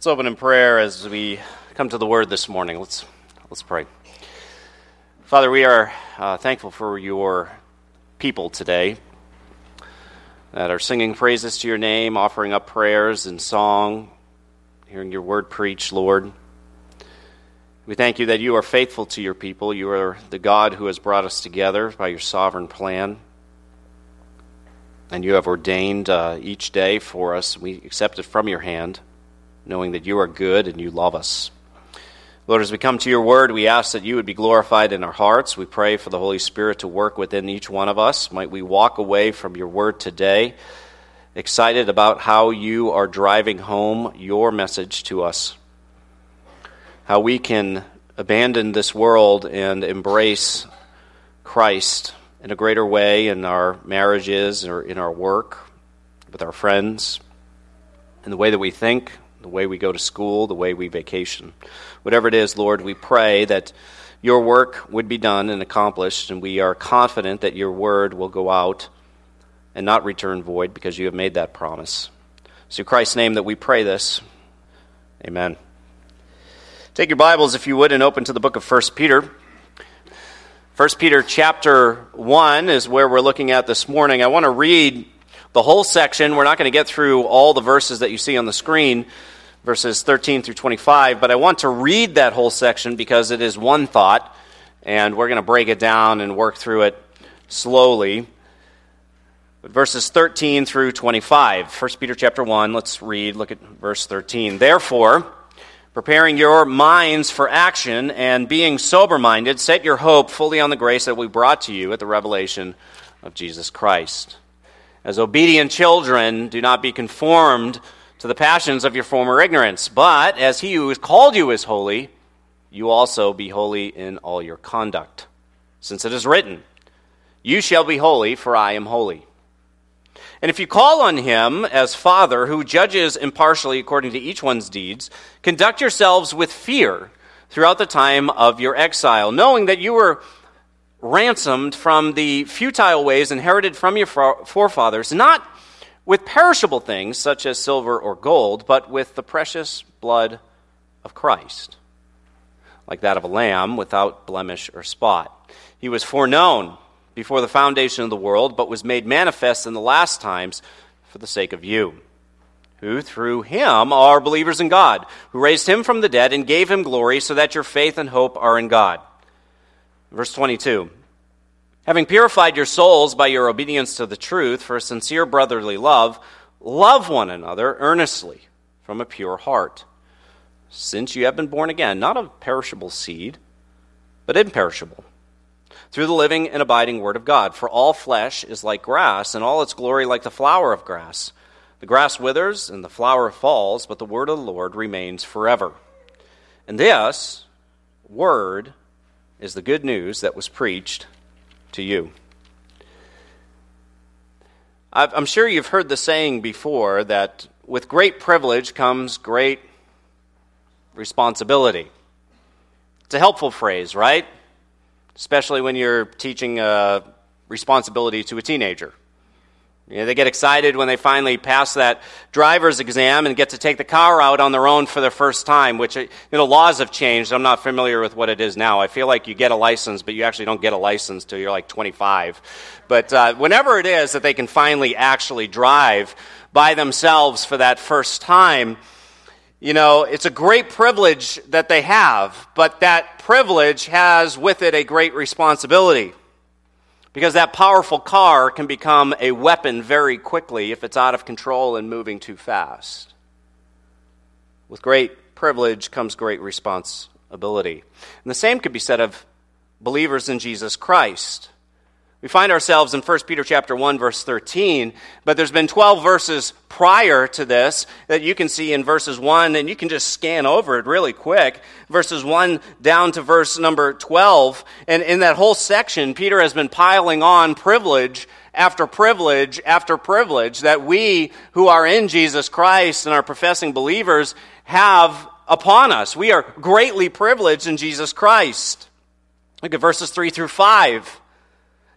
Let's open in prayer as we come to the Word this morning. Let's pray. Father, we are thankful for your people today that are singing praises to your name, offering up prayers and song, hearing your word preached, Lord. We thank you that you are faithful to your people. You are the God who has brought us together by your sovereign plan. And you have ordained each day for us. We accept it from your hand, knowing that you are good and you love us. Lord, as we come to your word, we ask that you would be glorified in our hearts. We pray for the Holy Spirit to work within each one of us. Might we walk away from your word today, excited about how you are driving home your message to us. How we can abandon this world and embrace Christ in a greater way in our marriages or in our work, with our friends, in the way that we think, the way we go to school, the way we vacation. Whatever it is, Lord, we pray that your work would be done and accomplished, and we are confident that your word will go out and not return void because you have made that promise. So in Christ's name that we pray this. Amen. Take your Bibles, if you would, and open to the book of 1 Peter. 1 Peter chapter 1 is where we're looking at this morning. I want to read the whole section. We're not going to get through all the verses that you see on the screen, verses 13 through 25, but I want to read that whole section because it is one thought, and we're going to break it down and work through it slowly. But verses 13 through 25, 1 Peter chapter 1, let's read, look at verse 13. Therefore, preparing your minds for action and being sober-minded, set your hope fully on the grace that we brought to you at the revelation of Jesus Christ. As obedient children, do not be conformed to the passions of your former ignorance, but as he who has called you is holy, you also be holy in all your conduct. Since it is written, you shall be holy, for I am holy. And if you call on him as Father, who judges impartially according to each one's deeds, conduct yourselves with fear throughout the time of your exile, knowing that you were ransomed from the futile ways inherited from your forefathers, not with perishable things such as silver or gold, but with the precious blood of Christ, like that of a lamb without blemish or spot. He was foreknown before the foundation of the world, but was made manifest in the last times for the sake of you, who through him are believers in God, who raised him from the dead and gave him glory, so that your faith and hope are in God. Verse 22, having purified your souls by your obedience to the truth for a sincere brotherly love, love one another earnestly from a pure heart, since you have been born again, not of perishable seed, but imperishable, through the living and abiding word of God. For all flesh is like grass, and all its glory like the flower of grass. The grass withers, and the flower falls, but the word of the Lord remains forever. And this word is the good news that was preached to you. I'm sure you've heard the saying before that with great privilege comes great responsibility. It's a helpful phrase, right? Especially when you're teaching responsibility to a teenager. You know, they get excited when they finally pass that driver's exam and get to take the car out on their own for the first time, which, laws have changed. I'm not familiar with what it is now. I feel like you get a license, but you actually don't get a license till you're like 25. But whenever it is that they can finally actually drive by themselves for that first time, it's a great privilege that they have, but that privilege has with it a great responsibility. Because that powerful car can become a weapon very quickly if it's out of control and moving too fast. With great privilege comes great responsibility. And the same could be said of believers in Jesus Christ. We find ourselves in 1 Peter chapter 1, verse 13, but there's been 12 verses prior to this that you can see in verses 1, and you can just scan over it really quick. Verses 1 down to verse number 12, and in that whole section, Peter has been piling on privilege after privilege after privilege that we who are in Jesus Christ and are professing believers have upon us. We are greatly privileged in Jesus Christ. Look at verses 3 through 5.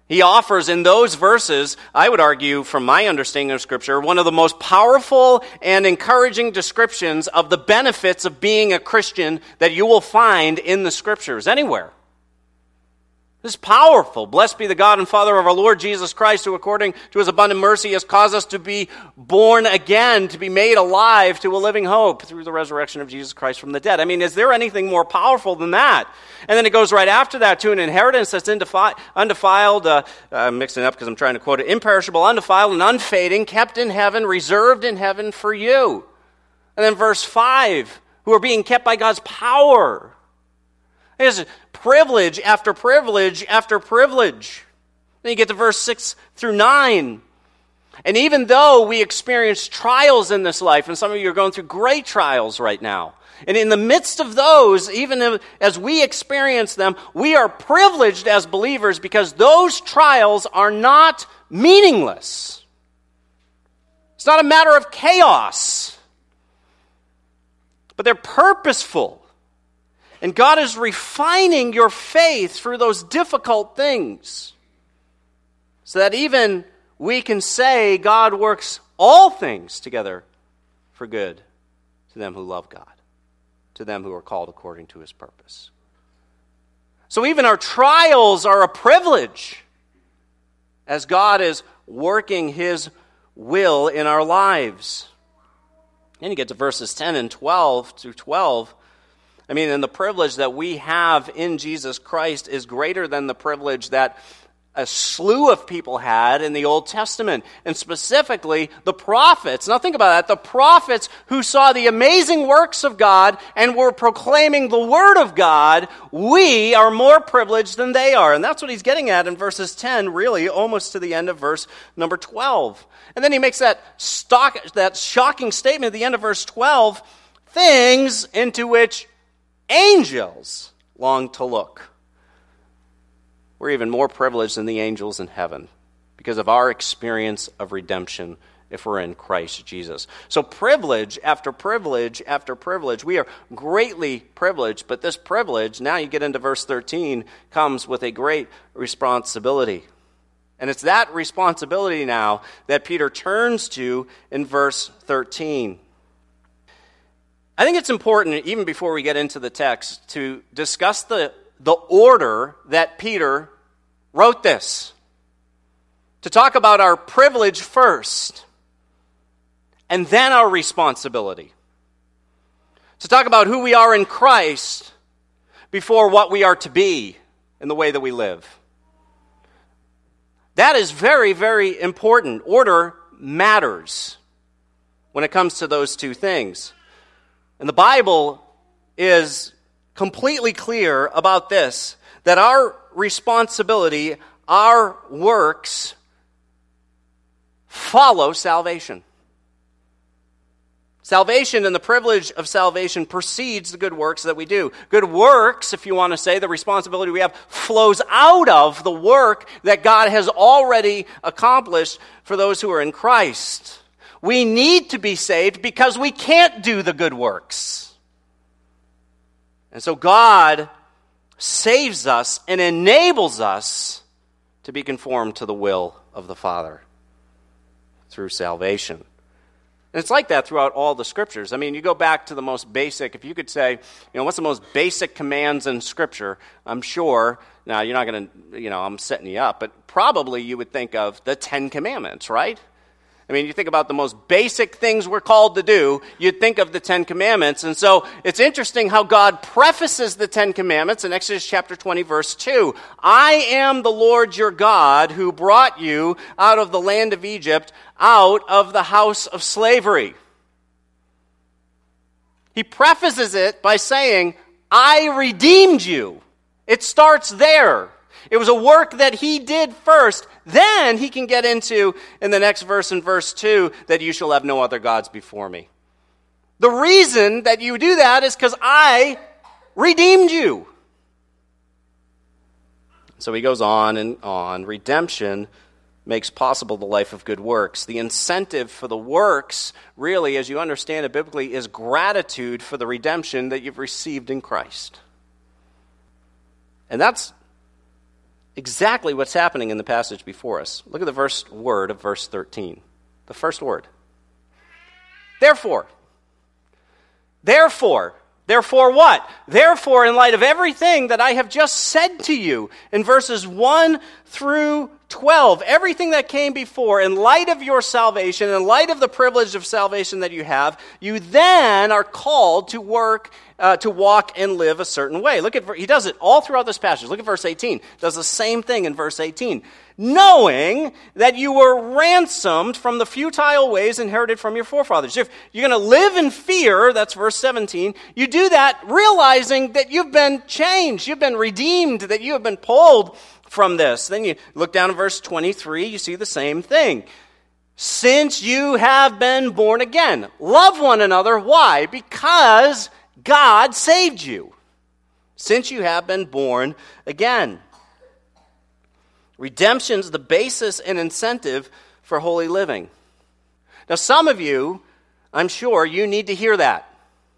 He offers in those verses, I would argue from my understanding of Scripture, one of the most powerful and encouraging descriptions of the benefits of being a Christian that you will find in the Scriptures anywhere. This is powerful. Blessed be the God and Father of our Lord Jesus Christ, who according to his abundant mercy has caused us to be born again, to be made alive to a living hope through the resurrection of Jesus Christ from the dead. I mean, is there anything more powerful than that? And then it goes right after that to an inheritance that's undefiled, I'm mixing it up because I'm trying to quote it, imperishable, undefiled, and unfading, kept in heaven, reserved in heaven for you. And then verse 5, who are being kept by God's power. There's privilege after privilege after privilege. Then you get to verse 6 through 9. And even though we experience trials in this life, and some of you are going through great trials right now, and in the midst of those, even as we experience them, we are privileged as believers because those trials are not meaningless. It's not a matter of chaos, but they're purposeful. And God is refining your faith through those difficult things so that even we can say God works all things together for good to them who love God, to them who are called according to his purpose. So even our trials are a privilege as God is working his will in our lives. Then you get to verses 10 and 12 through 12. I mean, and the privilege that we have in Jesus Christ is greater than the privilege that a slew of people had in the Old Testament, and specifically the prophets. Now think about that. The prophets who saw the amazing works of God and were proclaiming the Word of God, we are more privileged than they are. And that's what he's getting at in verses 10, really almost to the end of verse number 12. And then he makes that shocking statement at the end of verse 12, things into which angels long to look. We're even more privileged than the angels in heaven because of our experience of redemption if we're in Christ Jesus. So privilege after privilege after privilege. We are greatly privileged, but this privilege, now you get into verse 13, comes with a great responsibility. And it's that responsibility now that Peter turns to in verse 13. I think it's important, even before we get into the text, to discuss the order that Peter wrote this. To talk about our privilege first, and then our responsibility. To talk about who we are in Christ before what we are to be in the way that we live. That is very, very important. Order matters when it comes to those two things. And the Bible is completely clear about this, that our responsibility, our works, follow salvation. Salvation and the privilege of salvation precedes the good works that we do. Good works, if you want to say, the responsibility we have, flows out of the work that God has already accomplished for those who are in Christ. We need to be saved because we can't do the good works. And so God saves us and enables us to be conformed to the will of the Father through salvation. And it's like that throughout all the Scriptures. I mean, you go back to the most basic, if you could say, what's the most basic commands in Scripture? I'm sure, now you're not going to, I'm setting you up, but probably you would think of the Ten Commandments, right? I mean, you think about the most basic things we're called to do, you'd think of the Ten Commandments. And so it's interesting how God prefaces the Ten Commandments in Exodus chapter 20, verse 2. I am the Lord your God who brought you out of the land of Egypt, out of the house of slavery. He prefaces it by saying, I redeemed you. It starts there. It was a work that he did first. Then he can get into, in the next verse, in verse 2, that you shall have no other gods before me. The reason that you do that is because I redeemed you. So he goes on and on. Redemption makes possible the life of good works. The incentive for the works, really, as you understand it biblically, is gratitude for the redemption that you've received in Christ. And that's exactly what's happening in the passage before us. Look at the first word of verse 13. The first word. Therefore. Therefore. Therefore what? Therefore, in light of everything that I have just said to you in verses 1 through 12, everything that came before, in light of your salvation, in light of the privilege of salvation that you have, you then are called to work, to walk and live a certain way. Look at, he does it all throughout this passage. Look at verse 18. Does the same thing in verse 18. Knowing that you were ransomed from the futile ways inherited from your forefathers. If you're going to live in fear, that's verse 17, you do that realizing that you've been changed, you've been redeemed, that you have been pulled from this. Then you look down at verse 23, you see the same thing. Since you have been born again, love one another. Why? Because God saved you. Since you have been born again. Redemption is the basis and incentive for holy living. Now, some of you, I'm sure, you need to hear that.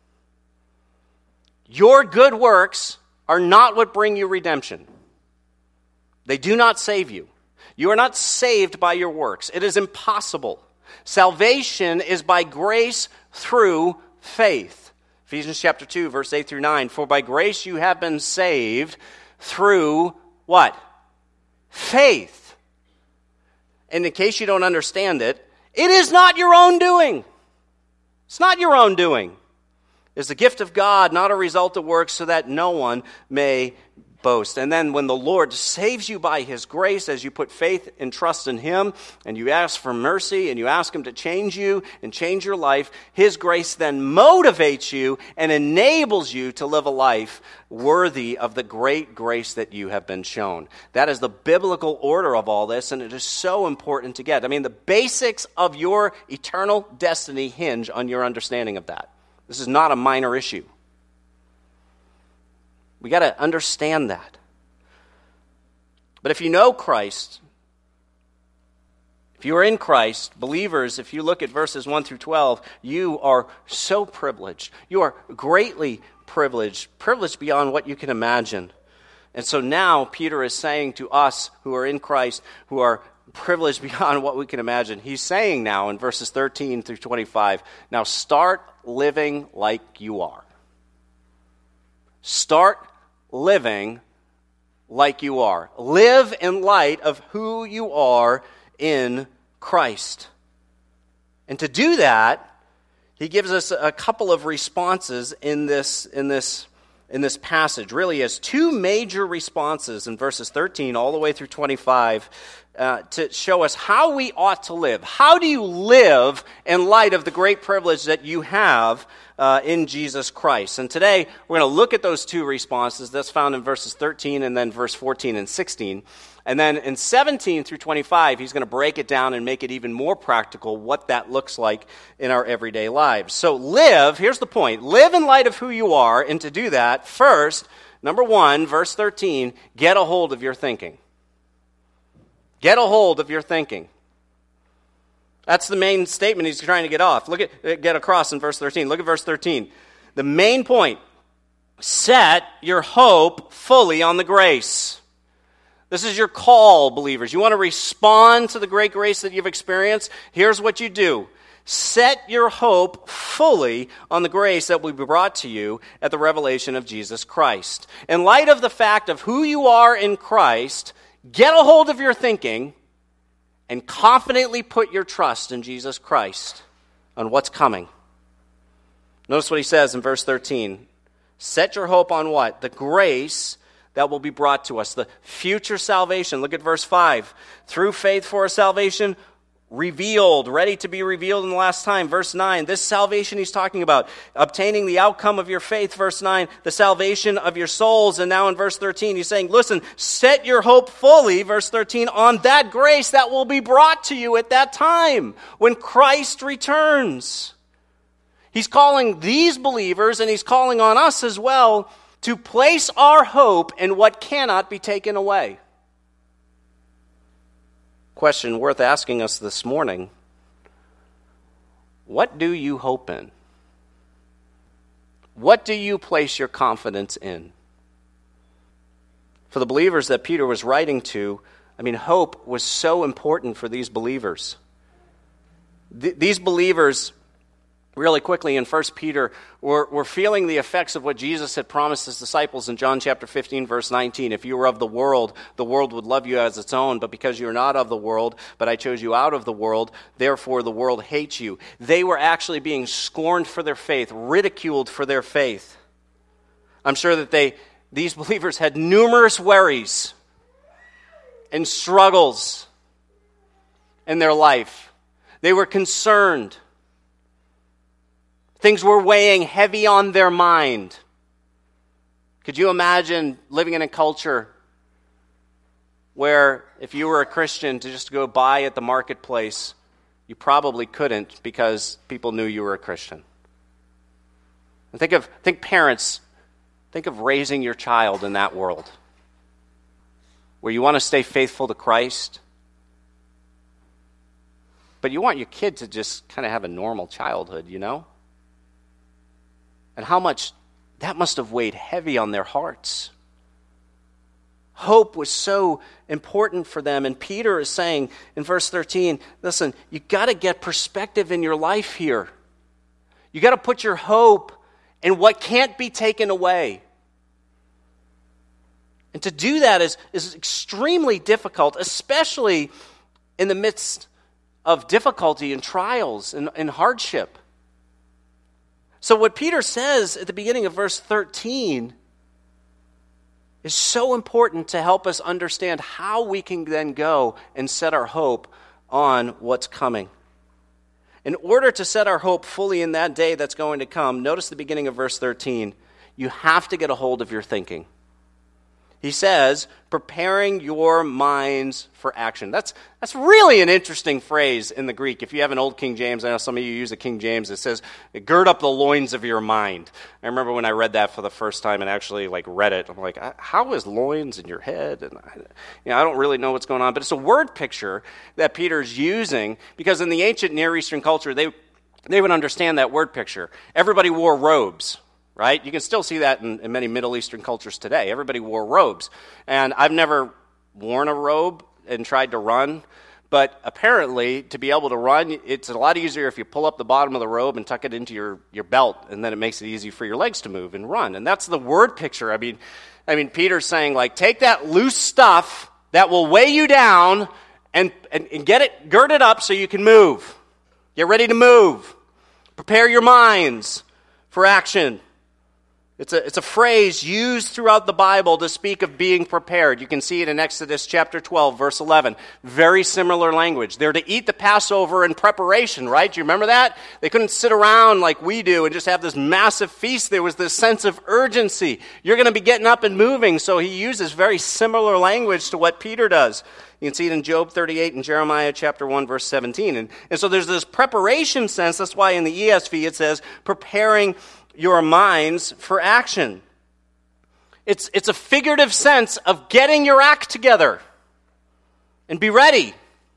Your good works are not what bring you redemption. They do not save you. You are not saved by your works. It is impossible. Salvation is by grace through faith. Ephesians chapter 2, verse 8 through 9. For by grace you have been saved through what? Faith. And in case you don't understand it, it is not your own doing. It's not your own doing. It's the gift of God, not a result of works, so that no one may boast. And then when the Lord saves you by His grace, as you put faith and trust in Him, and you ask for mercy, and you ask Him to change you and change your life, His grace then motivates you and enables you to live a life worthy of the great grace that you have been shown. That is the biblical order of all this, and it is so important to get. I mean, the basics of your eternal destiny hinge on your understanding of that. This is not a minor issue. We got to understand that. But if you know Christ, if you are in Christ, believers, if you look at verses 1 through 12, you are so privileged. You are greatly privileged beyond what you can imagine. And so now Peter is saying to us who are in Christ, who are privileged beyond what we can imagine, he's saying now in verses 13 through 25, now start living like you are. Start living like you are. Live in light of who you are in Christ. And to do that, he gives us a couple of responses in this passage. Really, he has two major responses in verses 13 all the way through 25 to show us how we ought to live. How do you live in light of the great privilege that you have in Jesus Christ? And today, we're going to look at those two responses. That's found in verses 13 and then verse 14 and 16. And then in 17 through 25, he's going to break it down and make it even more practical what that looks like in our everyday lives. So live, here's the point, live in light of who you are, and to do that, first, number 1, verse 13, get a hold of your thinking. Get a hold of your thinking. That's the main statement he's trying to get across in verse 13. Look at verse 13. The main point, set your hope fully on the grace. This is your call, believers. You want to respond to the great grace that you've experienced? Here's what you do. Set your hope fully on the grace that will be brought to you at the revelation of Jesus Christ. In light of the fact of who you are in Christ, get a hold of your thinking and confidently put your trust in Jesus Christ on what's coming. Notice what he says in verse 13. Set your hope on what? The grace that will be brought to us, the future salvation. Look at verse 5. Through faith for a salvation revealed, ready to be revealed in the last time. Verse 9, this salvation he's talking about, obtaining the outcome of your faith. Verse 9, the salvation of your souls. And now in verse 13, he's saying, listen, set your hope fully, verse 13, on that grace that will be brought to you at that time when Christ returns. He's calling these believers, and he's calling on us as well, to place our hope in what cannot be taken away. Question worth asking us this morning: what do you hope in? What do you place your confidence in? For the believers that Peter was writing to, hope was so important for these believers. These believers, really quickly in 1 Peter, were feeling the effects of what Jesus had promised his disciples in John chapter 15, verse 19. If you were of the world would love you as its own, but because you are not of the world, but I chose you out of the world, therefore the world hates you. They were actually being scorned for their faith, ridiculed for their faith. I'm sure that these believers had numerous worries and struggles in their life. They were concerned. Things were weighing heavy on their mind. Could you imagine living in a culture where if you were a Christian to just go buy at the marketplace, you probably couldn't because people knew you were a Christian? And think parents, think of raising your child in that world where you want to stay faithful to Christ, but you want your kid to just kind of have a normal childhood, And how much that must have weighed heavy on their hearts. Hope was so important for them. And Peter is saying in verse 13, listen, you got to get perspective in your life here. You got to put your hope in what can't be taken away. And to do that is extremely difficult, especially in the midst of difficulty and trials and hardship. So what Peter says at the beginning of verse 13 is so important to help us understand how we can then go and set our hope on what's coming. In order to set our hope fully in that day that's going to come, notice the beginning of verse 13, you have to get a hold of your thinking. He says, preparing your minds for action. That's really an interesting phrase in the Greek. If you have an old King James, I know some of you use the King James, it says, gird up the loins of your mind. I remember when I read that for the first time and actually read it, I'm like, how is loins in your head? And I don't really know what's going on, but it's a word picture that Peter's using because in the ancient Near Eastern culture, they would understand that word picture. Everybody wore robes. Right? You can still see that in many Middle Eastern cultures today. Everybody wore robes. And I've never worn a robe and tried to run, but apparently to be able to run, it's a lot easier if you pull up the bottom of the robe and tuck it into your belt, and then it makes it easy for your legs to move and run. And that's the word picture. I mean, Peter's saying, take that loose stuff that will weigh you down and gird it up so you can move. Get ready to move. Prepare your minds for action. It's a phrase used throughout the Bible to speak of being prepared. You can see it in Exodus chapter 12, verse 11. Very similar language. They're to eat the Passover in preparation, right? Do you remember that? They couldn't sit around like we do and just have this massive feast. There was this sense of urgency. You're going to be getting up and moving. So he uses very similar language to what Peter does. You can see it in Job 38 and Jeremiah chapter 1, verse 17. And so there's this preparation sense. That's why in the ESV it says, preparing your minds for action. It's a figurative sense of getting your act together and be ready.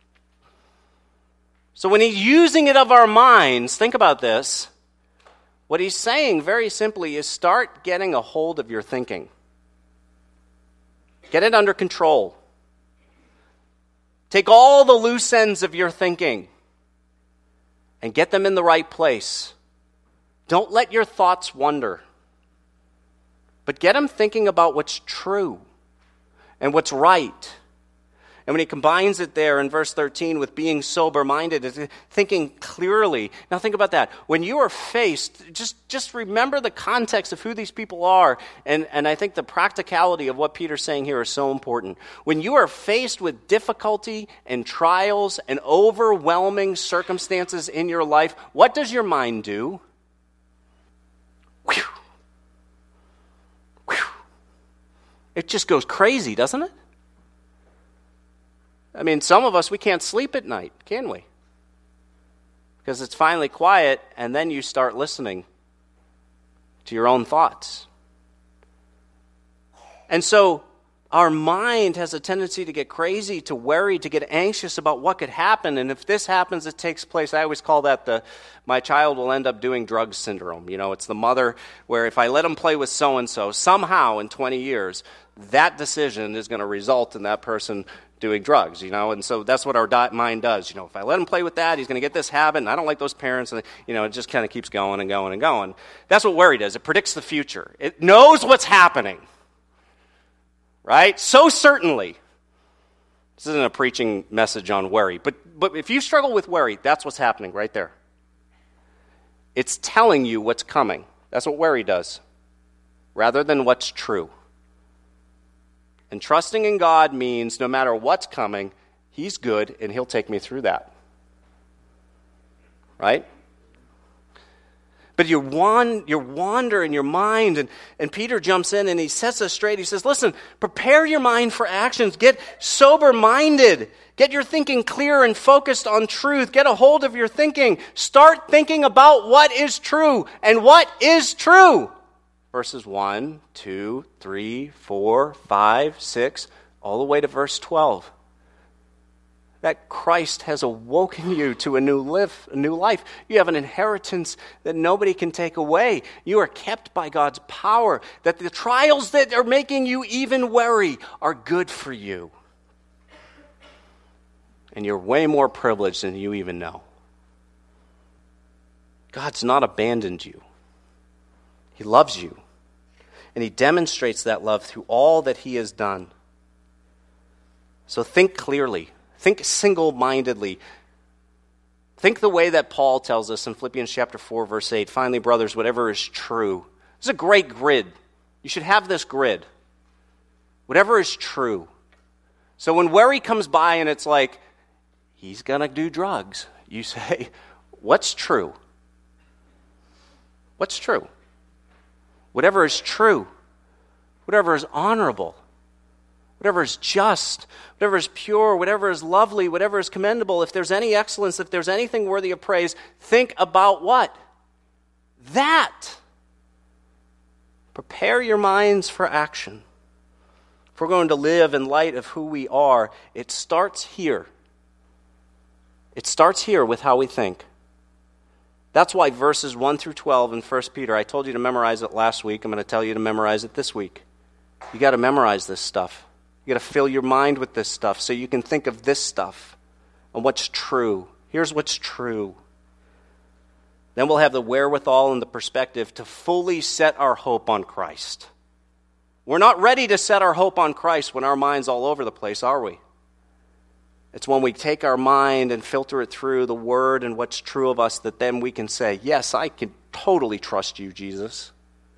So when he's using it of our minds, think about this. What he's saying very simply is start getting a hold of your thinking. Get it under control. Take all the loose ends of your thinking and get them in the right place. Don't let your thoughts wander, but get them thinking about what's true and what's right. And when he combines it there in verse 13 with being sober-minded, it's thinking clearly. Now think about that. When you are faced, just remember the context of who these people are. And I think the practicality of what Peter's saying here is so important. When you are faced with difficulty and trials and overwhelming circumstances in your life, what does your mind do? Whew. Whew. It just goes crazy, doesn't it? I mean, some of us, we can't sleep at night, can we? Because it's finally quiet, and then you start listening to your own thoughts. And so our mind has a tendency to get crazy, to worry, to get anxious about what could happen. And if this happens, it takes place. I always call that my child will end up doing drugs syndrome. You know, it's the mother where if I let him play with so-and-so, somehow in 20 years, that decision is going to result in that person doing drugs, and so that's what our mind does. If I let him play with that, he's going to get this habit, and I don't like those parents, and it just kind of keeps going and going and going. That's what worry does. It predicts the future. It knows what's happening, right? So certainly. This isn't a preaching message on worry, but if you struggle with worry, that's what's happening right there. It's telling you what's coming. That's what worry does, rather than what's true. And trusting in God means no matter what's coming, He's good and He'll take me through that. Right? But you wander in your mind, and Peter jumps in and he sets us straight. He says, listen, prepare your mind for actions. Get sober-minded. Get your thinking clear and focused on truth. Get a hold of your thinking. Start thinking about what is true. And what is true? Verses 1, 2, 3, 4, 5, 6, all the way to verse 12. That Christ has awoken you to a new life. You have an inheritance that nobody can take away. You are kept by God's power. That the trials that are making you even worry are good for you. And you're way more privileged than you even know. God's not abandoned you. He loves you. And He demonstrates that love through all that He has done. So think clearly. Think single-mindedly. Think the way that Paul tells us in Philippians chapter 4, verse 8. Finally, brothers, whatever is true. This is a great grid. You should have this grid. Whatever is true. So when worry comes by and it's like, he's going to do drugs, you say, what's true? What's true? Whatever is true. Whatever is honorable. Whatever is just, whatever is pure, whatever is lovely, whatever is commendable, if there's any excellence, if there's anything worthy of praise, think about what? That. Prepare your minds for action. If we're going to live in light of who we are, it starts here. It starts here with how we think. That's why verses 1 through 12 in 1 Peter, I told you to memorize it last week. I'm going to tell you to memorize it this week. You got to memorize this stuff. You got to fill your mind with this stuff so you can think of this stuff and what's true. Here's what's true. Then we'll have the wherewithal and the perspective to fully set our hope on Christ. We're not ready to set our hope on Christ when our mind's all over the place, are we? It's when we take our mind and filter it through the Word and what's true of us that then we can say, yes, I can totally trust you, Jesus.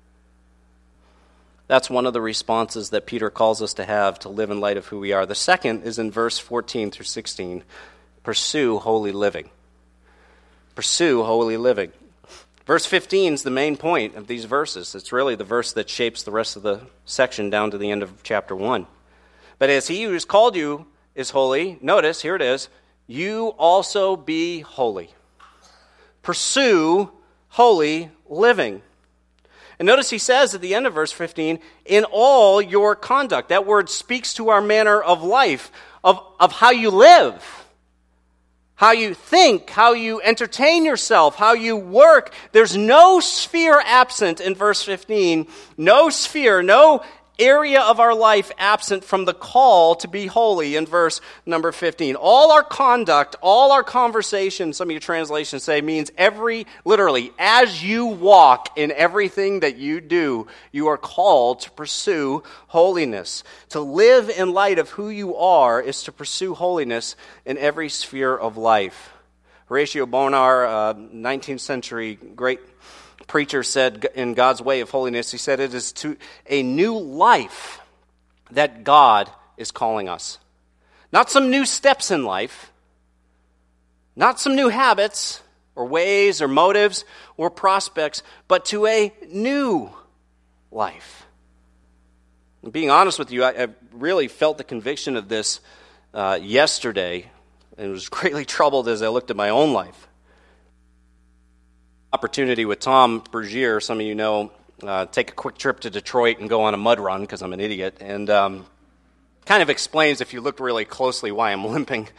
That's one of the responses that Peter calls us to have to live in light of who we are. The second is in verse 14 through 16. Pursue holy living. Pursue holy living. Verse 15 is the main point of these verses. It's really the verse that shapes the rest of the section down to the end of chapter 1. But as he who has called you is holy, notice, here it is, you also be holy. Pursue holy living. And notice he says at the end of verse 15, in all your conduct. That word speaks to our manner of life, of how you live, how you think, how you entertain yourself, how you work. There's no sphere absent in verse 15, no sphere, no area of our life absent from the call to be holy in verse number 15. All our conduct, all our conversation, some of your translations say, means literally, as you walk in everything that you do, you are called to pursue holiness. To live in light of who you are is to pursue holiness in every sphere of life. Horatio Bonar, 19th century great preacher, said in God's Way of Holiness, he said, it is to a new life that God is calling us. Not some new steps in life, not some new habits or ways or motives or prospects, but to a new life. And being honest with you, I really felt the conviction of this yesterday, and was greatly troubled as I looked at my own life. Opportunity with Tom Bergier, some of you know, take a quick trip to Detroit and go on a mud run because I'm an idiot, and kind of explains, if you look really closely, why I'm limping.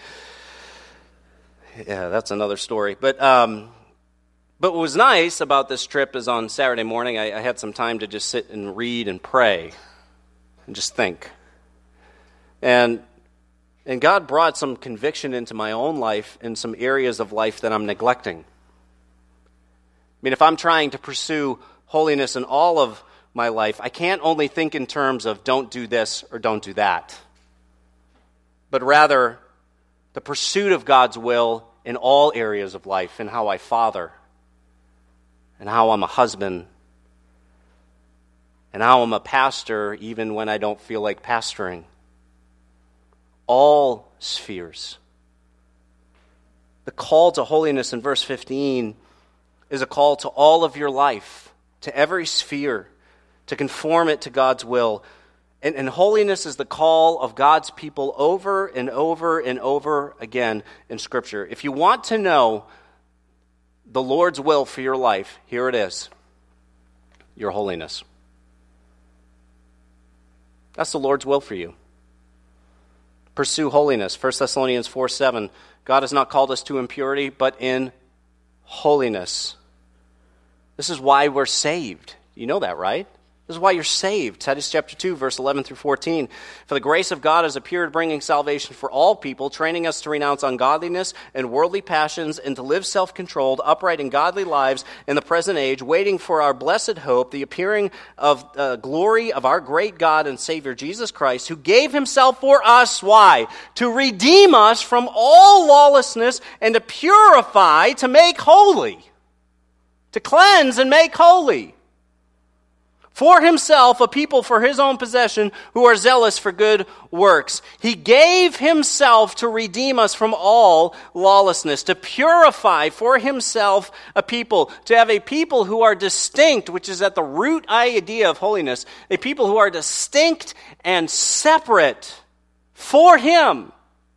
Yeah, that's another story. But what was nice about this trip is on Saturday morning, I had some time to just sit and read and pray. and just think. And God brought some conviction into my own life in some areas of life that I'm neglecting. I mean, if I'm trying to pursue holiness in all of my life, I can't only think in terms of don't do this or don't do that, but rather the pursuit of God's will in all areas of life, in how I father, and how I'm a husband, and how I'm a pastor even when I don't feel like pastoring. All spheres. The call to holiness in verse 15 is a call to all of your life, to every sphere, to conform it to God's will. And holiness is the call of God's people over and over and over again in Scripture. If you want to know the Lord's will for your life, here it is: your holiness. That's the Lord's will for you. Pursue holiness. 1 Thessalonians 4:7. God has not called us to impurity, but in holiness. This is why we're saved. You know that, right? This is why you're saved. Titus chapter 2, verse 11 through 14. For the grace of God has appeared, bringing salvation for all people, training us to renounce ungodliness and worldly passions, and to live self-controlled, upright, and godly lives in the present age, waiting for our blessed hope, the appearing of glory of our great God and Savior, Jesus Christ, who gave himself for us. Why? To redeem us from all lawlessness and to purify, to make holy. To cleanse and make holy. For himself, a people for his own possession, who are zealous for good works. He gave himself to redeem us from all lawlessness, to purify for himself a people, to have a people who are distinct, which is at the root idea of holiness, a people who are distinct and separate for him.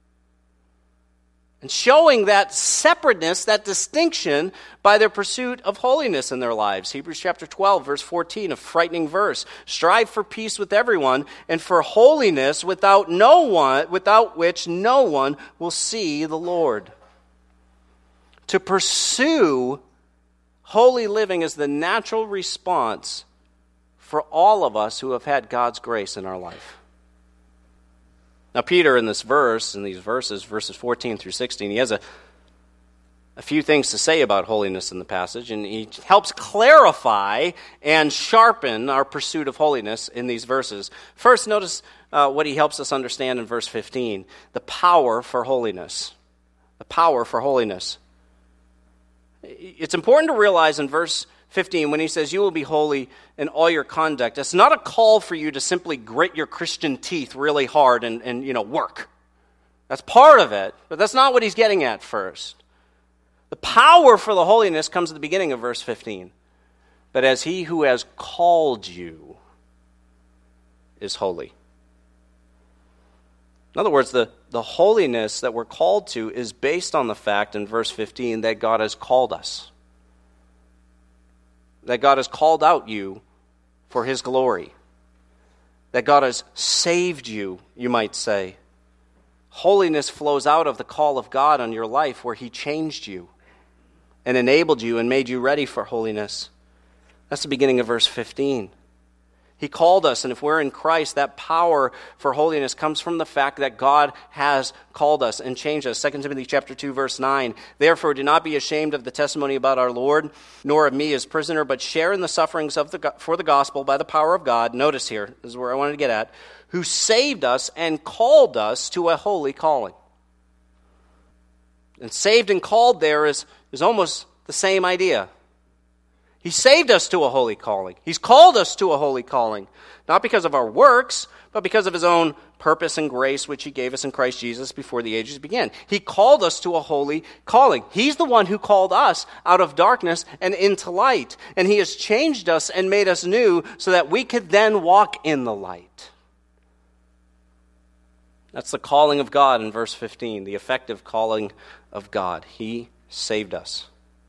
And showing that separateness, that distinction, by their pursuit of holiness in their lives. Hebrews chapter 12, verse 14, a frightening verse. Strive for peace with everyone, and for holiness without which no one will see the Lord. To pursue holy living is the natural response for all of us who have had God's grace in our life. Now, Peter, in these verses 14 through 16, he has a few things to say about holiness in the passage, and he helps clarify and sharpen our pursuit of holiness in these verses. First, notice what he helps us understand in verse 15, the power for holiness. The power for holiness. It's important to realize in verse 15, when he says, you will be holy in all your conduct, it's not a call for you to simply grit your Christian teeth really hard and work. That's part of it, but that's not what he's getting at first. The power for the holiness comes at the beginning of verse 15. But as he who has called you is holy. In other words, the holiness that we're called to is based on the fact in verse 15 that God has called us. That God has called out you for his glory. That God has saved you, you might say. Holiness flows out of the call of God on your life, where he changed you and enabled you and made you ready for holiness. That's the beginning of verse 15. He called us, and if we're in Christ, that power for holiness comes from the fact that God has called us and changed us. 2 Timothy chapter 2, verse 9. Therefore, do not be ashamed of the testimony about our Lord, nor of me as prisoner, but share in the sufferings for the gospel by the power of God. Notice here, this is where I wanted to get at, who saved us and called us to a holy calling. And saved and called there is almost the same idea. He saved us to a holy calling. He's called us to a holy calling, not because of our works, but because of his own purpose and grace, which he gave us in Christ Jesus before the ages began. He called us to a holy calling. He's the one who called us out of darkness and into light. And he has changed us and made us new so that we could then walk in the light. That's the calling of God in verse 15, the effective calling of God. He saved us.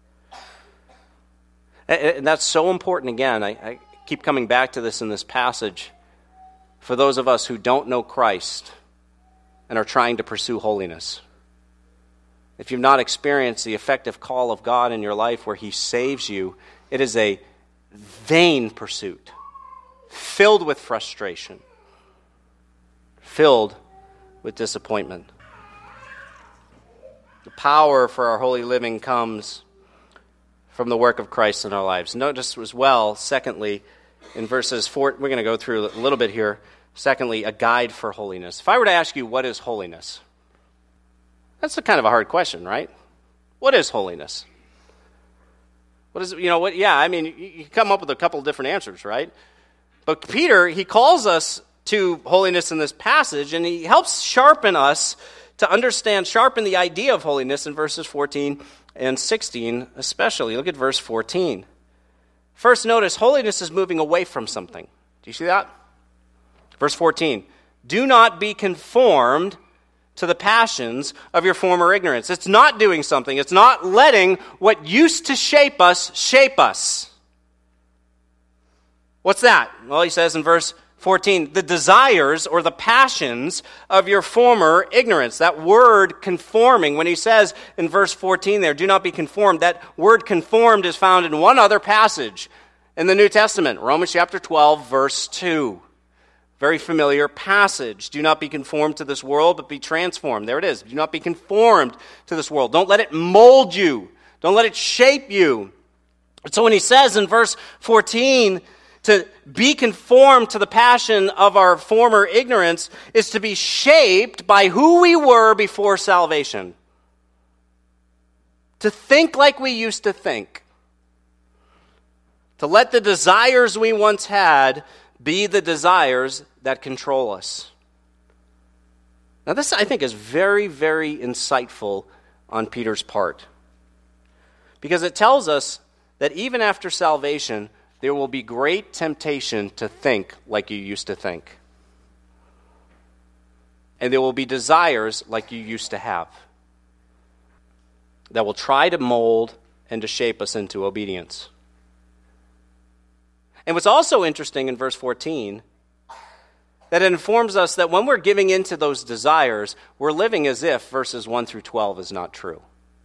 And that's so important. Again, I keep coming back to this in this passage. For those of us who don't know Christ and are trying to pursue holiness. If you've not experienced the effective call of God in your life where he saves you, it is a vain pursuit, filled with frustration. filled with disappointment. The power for our holy living comes from the work of Christ in our lives. Notice as well, secondly, in verses 4, we're going to go through a little bit here. Secondly, a guide for holiness. If I were to ask you, what is holiness? That's a kind of a hard question, right? What is holiness? What is it? You come up with a couple of different answers, right? But Peter, he calls us to holiness in this passage, and he helps sharpen us to sharpen the idea of holiness in verses 14 and 16 especially. Look at verse 14. First, notice holiness is moving away from something. Do you see that? Verse 14. Do not be conformed to the passions of your former ignorance. It's not doing something. It's not letting what used to shape us shape us. What's that? Well, he says in verse 14, the desires or the passions of your former ignorance. That word conforming, when he says in verse 14 there, do not be conformed, that word conformed is found in one other passage in the New Testament, Romans chapter 12, verse 2. Very familiar passage. Do not be conformed to this world, but be transformed. There it is. Do not be conformed to this world. Don't let it mold you. Don't let it shape you. And so when he says in verse 14, to be conformed to the passion of our former ignorance is to be shaped by who we were before salvation. To think like we used to think. To let the desires we once had be the desires that control us. Now this, I think, is very, very insightful on Peter's part. Because it tells us that even after salvation, there will be great temptation to think like you used to think. And there will be desires like you used to have that will try to mold and to shape us into obedience. And what's also interesting in verse 14, that it informs us that when we're giving into those desires, we're living as if verses 1 through 12 is not true.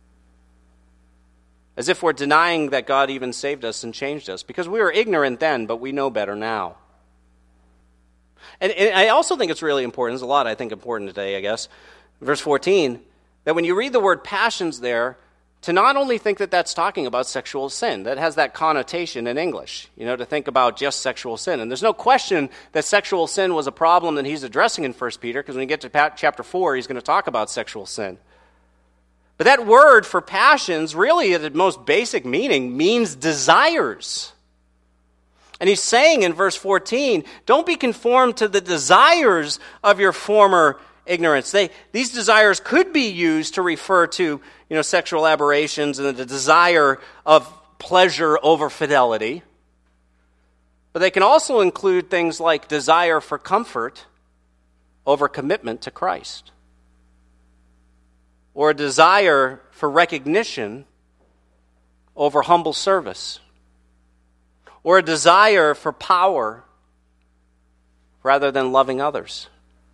As if we're denying that God even saved us and changed us. Because we were ignorant then, but we know better now. And I also think it's really important, there's a lot I think important today, I guess. Verse 14, that when you read the word passions there, to not only think that that's talking about sexual sin, that has that connotation in English, to think about just sexual sin. And there's no question that sexual sin was a problem that he's addressing in 1 Peter, because when you get to chapter 4, he's going to talk about sexual sin. But that word for passions, really at its most basic meaning, means desires. And he's saying in verse 14, don't be conformed to the desires of your former ignorance. These desires could be used to refer to, sexual aberrations and the desire of pleasure over fidelity. But they can also include things like desire for comfort over commitment to Christ. Or a desire for recognition over humble service. Or a desire for power rather than loving others.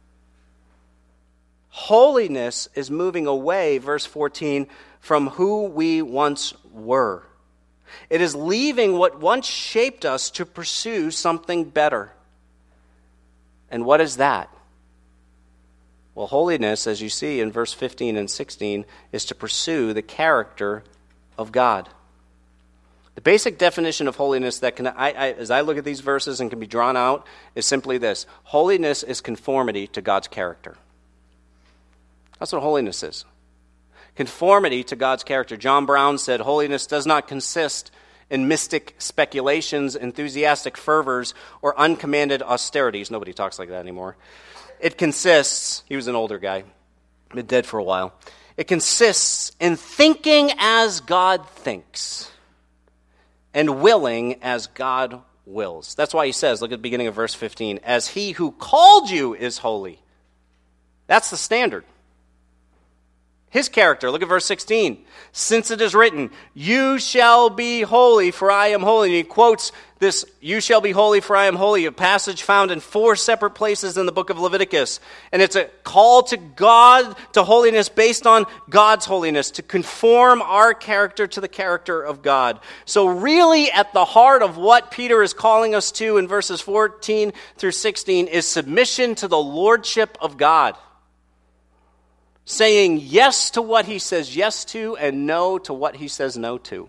Holiness is moving away, verse 14, from who we once were. It is leaving what once shaped us to pursue something better. And what is that? Well, holiness, as you see in verse 15 and 16, is to pursue the character of God. The basic definition of holiness that as I look at these verses and can be drawn out, is simply this. Holiness is conformity to God's character. That's what holiness is. Conformity to God's character. John Brown said, holiness does not consist in mystic speculations, enthusiastic fervors, or uncommanded austerities. Nobody talks like that anymore. It consists, he was an older guy, been dead for a while. It consists in thinking as God thinks and willing as God wills. That's why he says, look at the beginning of verse 15, as he who called you is holy. That's the standard. His character. Look at verse 16. Since it is written, you shall be holy, for I am holy. And he quotes this, you shall be holy, for I am holy, a passage found in 4 separate places in the book of Leviticus. And it's a call to God, to holiness based on God's holiness, to conform our character to the character of God. So really at the heart of what Peter is calling us to in verses 14 through 16 is submission to the lordship of God. Saying yes to what he says yes to and no to what he says no to.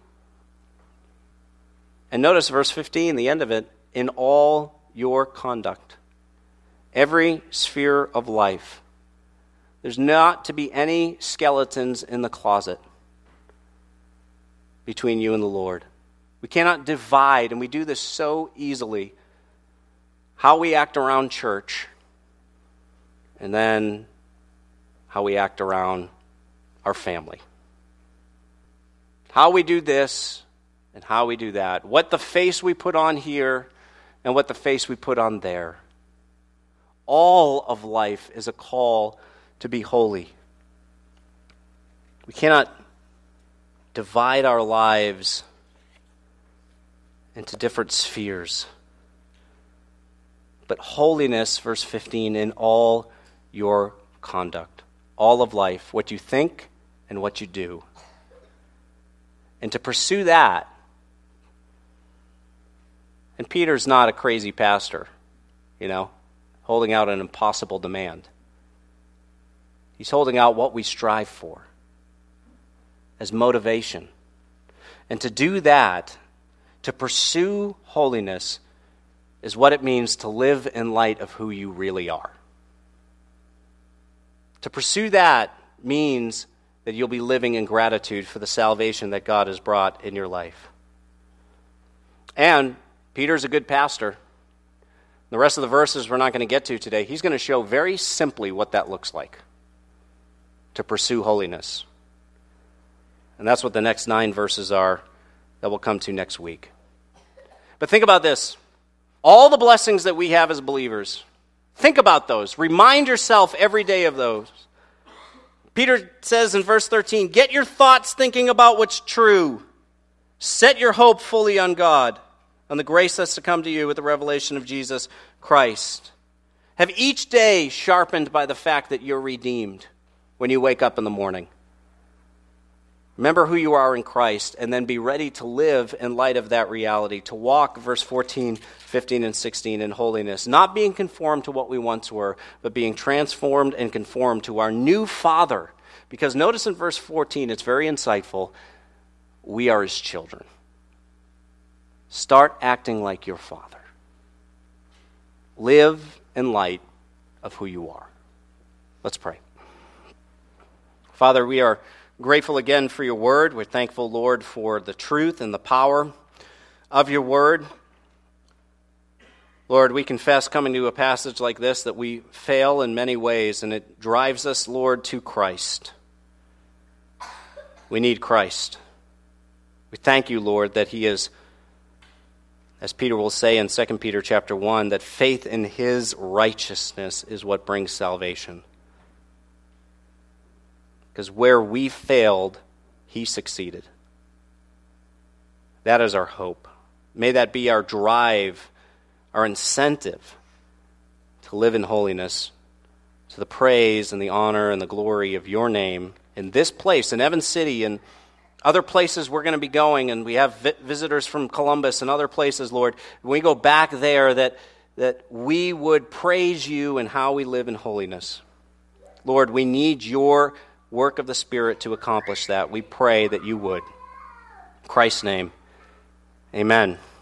And notice verse 15, the end of it, in all your conduct. Every sphere of life. There's not to be any skeletons in the closet between you and the Lord. We cannot divide, and we do this so easily, how we act around church and then how we act around our family. How we do this and how we do that. What the face we put on here and what the face we put on there. All of life is a call to be holy. We cannot divide our lives into different spheres. But holiness, verse 15, in all your conduct. All of life, what you think and what you do. And to pursue that, and Peter's not a crazy pastor, holding out an impossible demand. He's holding out what we strive for as motivation. And to do that, to pursue holiness, is what it means to live in light of who you really are. To pursue that means that you'll be living in gratitude for the salvation that God has brought in your life. And Peter's a good pastor. The rest of the verses we're not going to get to today, he's going to show very simply what that looks like. To pursue holiness. And that's what the next 9 verses are that we'll come to next week. But think about this. All the blessings that we have as believers, think about those. Remind yourself every day of those. Peter says in verse 13, get your thoughts thinking about what's true. Set your hope fully on God, on the grace that's to come to you with the revelation of Jesus Christ. Have each day sharpened by the fact that you're redeemed when you wake up in the morning. Remember who you are in Christ, and then be ready to live in light of that reality, to walk, verse 14, 15, and 16, in holiness, not being conformed to what we once were, but being transformed and conformed to our new Father. Because notice in verse 14, it's very insightful, we are His children. Start acting like your Father. Live in light of who you are. Let's pray. Father, we are grateful again for your word. We're thankful, Lord, for the truth and the power of your word. Lord, we confess coming to a passage like this that we fail in many ways, and it drives us, Lord, to Christ. We need Christ. We thank you, Lord, that He is, as Peter will say in 2 Peter chapter 1, that faith in His righteousness is what brings salvation. Because where we failed, He succeeded. That is our hope. May that be our drive, our incentive to live in holiness, to the praise and the honor and the glory of your name in this place, in Evans City, and other places we're going to be going, and we have visitors from Columbus and other places, Lord. When we go back there, that we would praise you in how we live in holiness. Lord, we need your work of the Spirit to accomplish that. We pray that you would. In Christ's name, amen.